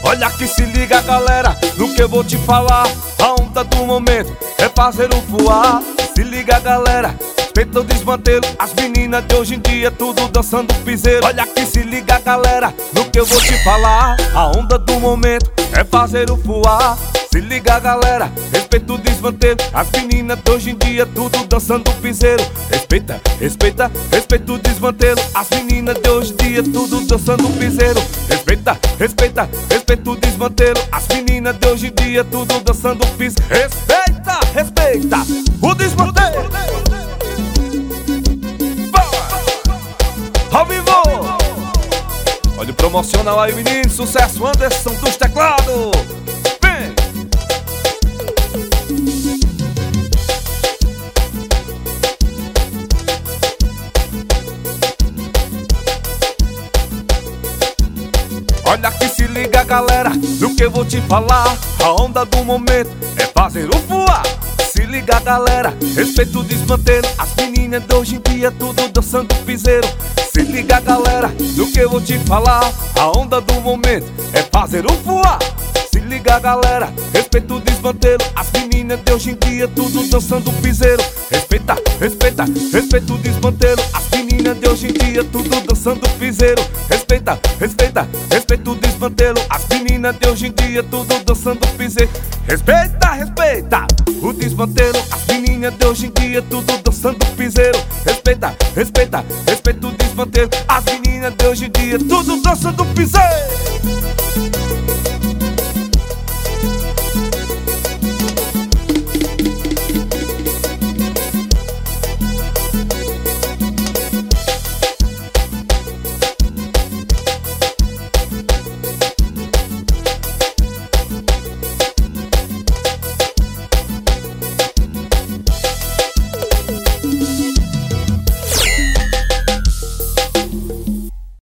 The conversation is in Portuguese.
Olha que se liga, galera, no que eu vou te falar. A onda do momento é fazer o voar. Se liga, galera, respeita o desmantelo. As meninas de hoje em dia tudo dançando piseiro. Olha que se liga, galera, no que eu vou te falar. A onda do momento é fazer o voar. Se liga, galera, respeita o desmantelo. As meninas de hoje em dia tudo dançando piseiro. Respeita, respeita, respeita o desmantelo. As meninas de hoje em dia tudo dançando piseiro. Respeita, respeita, respeita o desmantelo. As meninas de hoje em dia tudo dançando piseiro. Respeita, respeita o desmantelo. Ao vivo! Olha o promocional aí, menino. Sucesso, Anderson dos teclados. Olha que se liga, galera, no que eu vou te falar. A onda do momento é fazer o voar. Se liga, galera, respeita o desmantelo. As meninas de hoje em dia tudo dançando piseiro. Se liga, galera, no que eu vou te falar. A onda do momento é fazer o voar. Se liga, galera, respeita o desmantelo. As meninas de hoje em dia tudo dançando piseiro. Respeita, respeita, respeita o desmantelo. As meninas de hoje em dia tudo dançando piseiro. Respeita, respeita, respeita o desmantelo. As meninas de hoje em dia tudo dançando piseiro. Respeita, respeita o desmantelo. As meninas de hoje em dia tudo dançando piseiro. Respeita, respeita, respeita o desmantelo. As meninas de hoje em dia tudo dançando piseiro.